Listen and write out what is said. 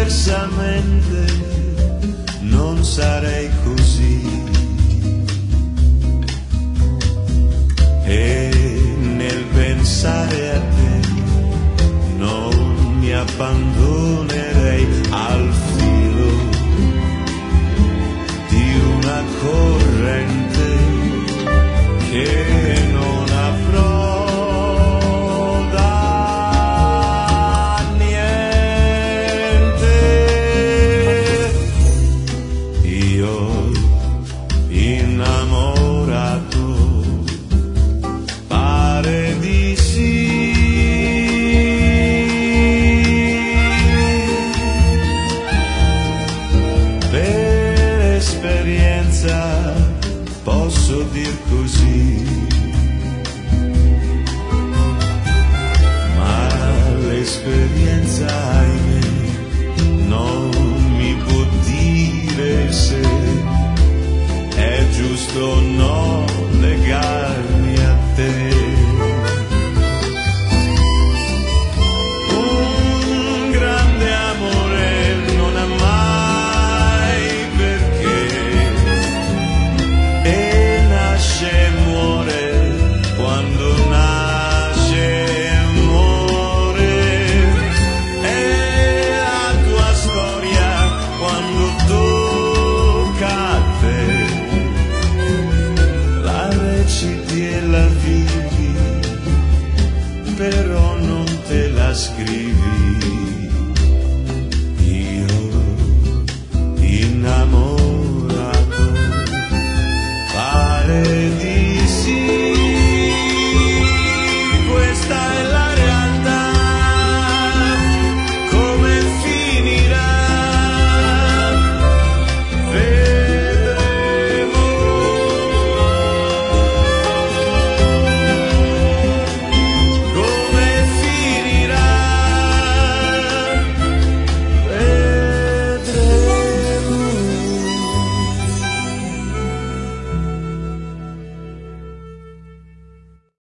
diversamente non sarei così. E nel pensare a te non mi abbandonerei al filo di una corrente che non approda niente. Io innamorato pare di sì, per esperienza posso dir così, ma l'esperienza ahimè non mi può dire se è giusto o no legarmi a te. Un grande amore non ha mai perché, e nasce e muore quando nasce e muore. È la tua storia quando tocca a te, la reciti e la vivi, però non te la scrivi. Io innamorato pare di sì, questa è la